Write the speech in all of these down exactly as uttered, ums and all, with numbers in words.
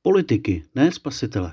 Politiky, ne spasitele.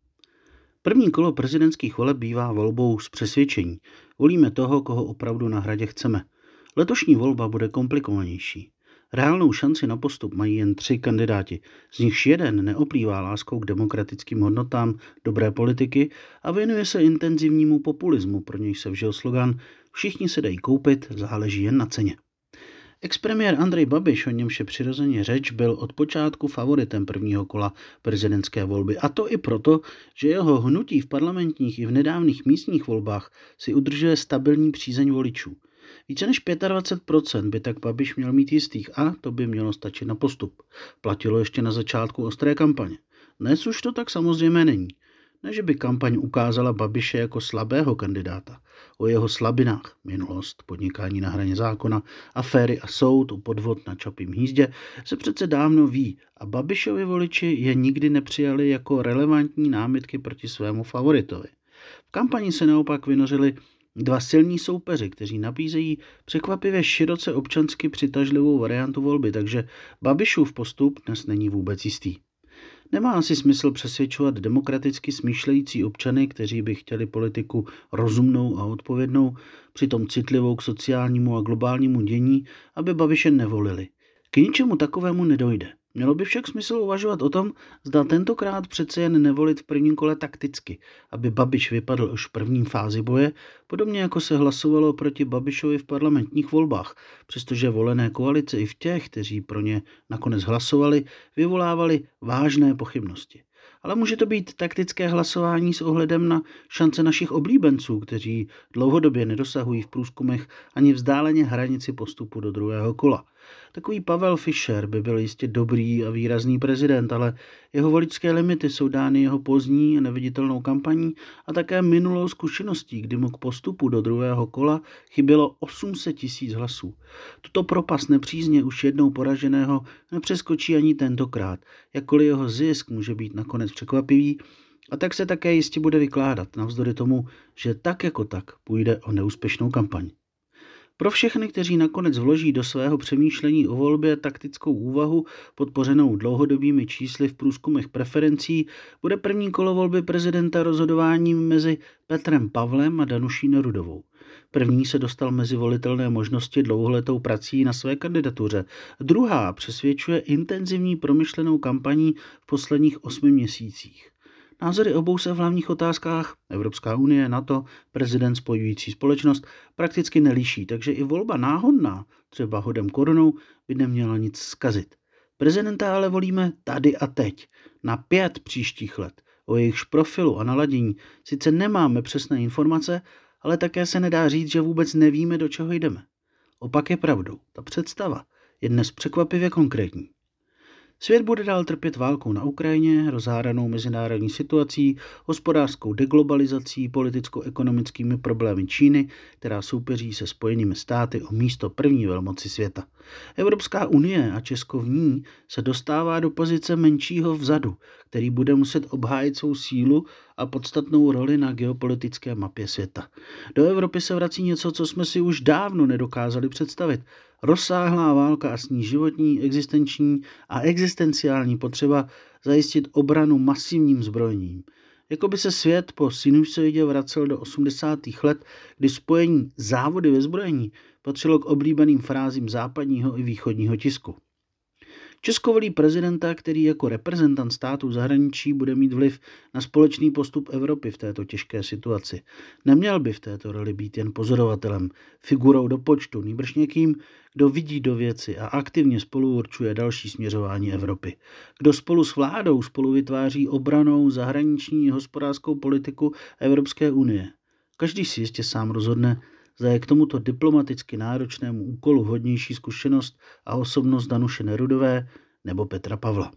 První kolo prezidentských voleb bývá volbou z přesvědčení. Volíme toho, koho opravdu na hradě chceme. Letošní volba bude komplikovanější. Reálnou šanci na postup mají jen tři kandidáti, z nichž jeden neoplývá láskou k demokratickým hodnotám dobré politiky a věnuje se intenzivnímu populismu, pro něj se vžil slogan "Všichni se dají koupit, záleží jen na ceně". Expremiér Andrej Babiš, o němž je přirozeně řeč, byl od počátku favoritem prvního kola prezidentské volby. A to i proto, že jeho hnutí v parlamentních i v nedávných místních volbách si udržuje stabilní přízeň voličů. Více než dvacet pět procent by tak Babiš měl mít jistých a to by mělo stačit na postup. Platilo ještě na začátku ostré kampaně. Dnes už to tak samozřejmě není. Ne, že by kampaň ukázala Babiše jako slabého kandidáta. O jeho slabinách, minulost, podnikání na hraně zákona, aféry a soud, podvod na Čapím hnízdě, se přece dávno ví a Babišovi voliči je nikdy nepřijali jako relevantní námitky proti svému favoritovi. V kampani se naopak vynořili dva silní soupeři, kteří nabízejí překvapivě široce občansky přitažlivou variantu volby, takže Babišův postup dnes není vůbec jistý. Nemá asi smysl přesvědčovat demokraticky smýšlející občany, kteří by chtěli politiku rozumnou a odpovědnou, přitom citlivou k sociálnímu a globálnímu dění, aby Babiše nevolili. K ničemu takovému nedojde. Mělo by však smysl uvažovat o tom, zda tentokrát přece jen nevolit v prvním kole takticky, aby Babiš vypadl už v první fázi boje, podobně jako se hlasovalo proti Babišovi v parlamentních volbách, přestože volené koalice i v těch, kteří pro ně nakonec hlasovali, vyvolávali vážné pochybnosti. Ale může to být taktické hlasování s ohledem na šance našich oblíbenců, kteří dlouhodobě nedosahují v průzkumech ani vzdáleně hranici postupu do druhého kola. Takový Pavel Fischer by byl jistě dobrý a výrazný prezident, ale jeho voličské limity jsou dány jeho pozdní a neviditelnou kampaní a také minulou zkušeností, kdy mu k postupu do druhého kola chybělo osm set tisíc hlasů. Tuto propast nepřízně už jednou poraženého nepřeskočí ani tentokrát, jakkoliv jeho zisk může být nakonec překvapivý, a tak se také jistě bude vykládat, navzdory tomu, že tak jako tak půjde o neúspěšnou kampaň. Pro všechny, kteří nakonec vloží do svého přemýšlení o volbě taktickou úvahu podpořenou dlouhodobými čísly v průzkumech preferencí, bude první kolo volby prezidenta rozhodováním mezi Petrem Pavlem a Danuší Nerudovou. První se dostal mezi volitelné možnosti dlouholetou prací na své kandidatuře. Druhá přesvědčuje intenzivní promyšlenou kampaní v posledních osmi měsících. Názory obou se v hlavních otázkách Evropská unie, NATO, prezident spojující společnost prakticky neliší, takže i volba náhodná, třeba hodem korunou, by neměla nic zkazit. Prezidenta ale volíme tady a teď, na pět příštích let. O jejichž profilu a naladění sice nemáme přesné informace, ale také se nedá říct, že vůbec nevíme, do čeho jdeme. Opak je pravdou. Ta představa je dnes překvapivě konkrétní. Svět bude dál trpět válkou na Ukrajině, rozhádanou mezinárodní situací, hospodářskou deglobalizací, politicko-ekonomickými problémy Číny, která soupeří se Spojenými státy o místo první velmoci světa. Evropská unie a Česko v ní se dostává do pozice menšího vzadu, který bude muset obhájit svou sílu a podstatnou roli na geopolitické mapě světa. Do Evropy se vrací něco, co jsme si už dávno nedokázali představit. Rozsáhlá válka a s ní životní, existenční a existenciální potřeba zajistit obranu masivním zbrojením. Jako by se svět po sinusoidě vracel do osmdesátých let, kdy spojení závody ve zbrojení patřilo k oblíbeným frázím západního i východního tisku. Česko volí prezidenta, který jako reprezentant států zahraničí bude mít vliv na společný postup Evropy v této těžké situaci. Neměl by v této roli být jen pozorovatelem, figurou do počtu, nýbrž někým, kdo vidí do věci a aktivně spolu určuje další směřování Evropy. Kdo spolu s vládou spolu vytváří obranou, zahraniční i hospodářskou politiku Evropské unie. Každý si jistě sám rozhodne, zda je k tomuto diplomaticky náročnému úkolu vhodnější zkušenost a osobnost Danuše Nerudové nebo Petra Pavla.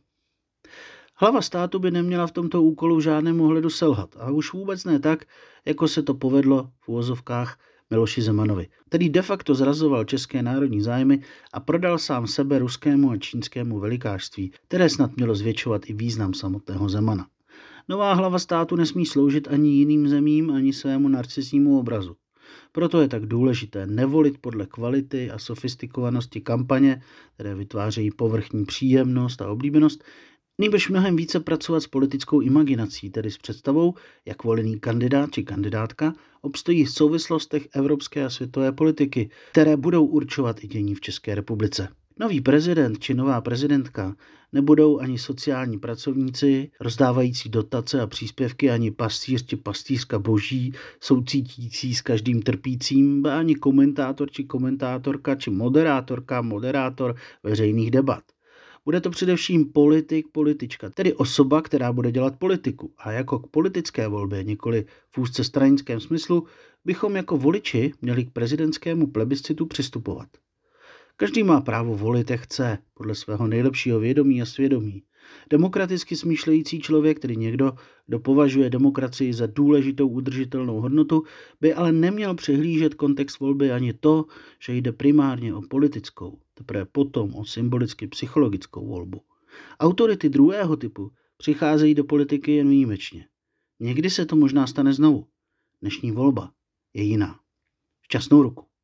Hlava státu by neměla v tomto úkolu v žádném ohledu selhat a už vůbec ne tak, jako se to povedlo v uvozovkách Miloši Zemanovi, který de facto zrazoval české národní zájmy a prodal sám sebe ruskému a čínskému velikářství, které snad mělo zvětšovat i význam samotného Zemana. Nová hlava státu nesmí sloužit ani jiným zemím, ani svému narcisnímu obrazu. Proto je tak důležité nevolit podle kvality a sofistikovanosti kampaně, které vytvářejí povrchní příjemnost a oblíbenost, Nýbrž mnohem více pracovat s politickou imaginací, tedy s představou, jak volený kandidát či kandidátka obstojí v souvislostech evropské a světové politiky, které budou určovat i dění v České republice. Nový prezident či nová prezidentka nebudou ani sociální pracovníci, rozdávající dotace a příspěvky, ani pastýř či pastýřka boží, soucítící s každým trpícím, ba ani komentátor či komentátorka či moderátorka, moderátor veřejných debat. Bude to především politik, politička, tedy osoba, která bude dělat politiku. A jako k politické volbě, nikoli v úzce stranickém smyslu, bychom jako voliči měli k prezidentskému plebiscitu přistupovat. Každý má právo volit, jak chce, podle svého nejlepšího vědomí a svědomí. Demokraticky smýšlející člověk, tedy někdo, kdo považuje demokracii za důležitou udržitelnou hodnotu, by ale neměl přehlížet kontext volby ani to, že jde primárně o politickou, teprve potom o symbolicky psychologickou volbu. Autority druhého typu přicházejí do politiky jen výjimečně. Někdy se to možná stane znovu. Dnešní volba je jiná. Šťastnou ruku.